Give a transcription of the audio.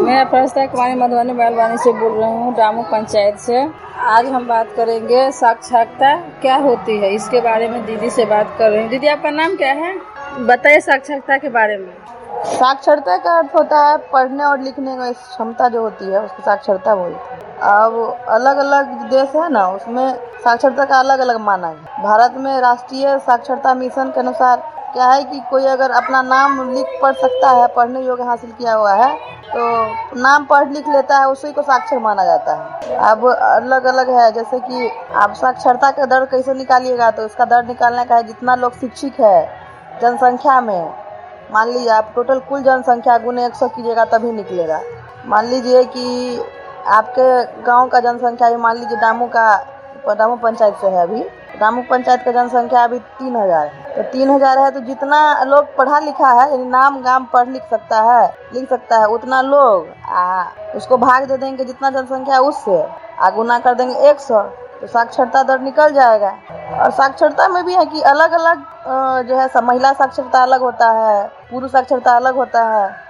मैं परस्ता कुमारी मधुबनी बैलवानी से बोल रही हूँ, डामू पंचायत से। आज हम बात करेंगे साक्षरता क्या होती है, इसके बारे में दीदी से बात कर रहे हैं। दीदी, आपका नाम क्या है? बताइए साक्षरता के बारे में। साक्षरता का अर्थ होता है पढ़ने और लिखने की क्षमता जो होती है उसको साक्षरता बोलते हैं। अब अलग अलग देश है ना, उसमें साक्षरता का अलग अलग माना है। भारत में राष्ट्रीय साक्षरता मिशन के अनुसार क्या है कि कोई अगर अपना नाम लिख पढ़ सकता है, पढ़ने योग्य हासिल किया हुआ है, तो नाम पढ़ लिख लेता है, उसी को साक्षर माना जाता है। अब अलग अलग है, जैसे कि आप साक्षरता का दर कैसे निकालिएगा, तो इसका दर निकालने का है जितना लोग शिक्षित है जनसंख्या में। मान लीजिए आप टोटल कुल जनसंख्या गुने 100 कीजिएगा तभी निकलेगा। मान लीजिए कि आपके गांव का जनसंख्या, मान लीजिए डामू पंचायत से है, अभी डामू पंचायत का जनसंख्या अभी 3000 है। तो 3000 है, तो जितना लोग पढ़ा लिखा है, यानी नाम गाम पढ़ लिख सकता है उतना लोग उसको भाग दे देंगे जितना जनसंख्या है उससे, गुना कर देंगे 100, तो साक्षरता दर निकल जाएगा। और साक्षरता में भी है कि अलग अलग जो है महिला साक्षरता अलग होता है, पुरुष साक्षरता अलग होता है।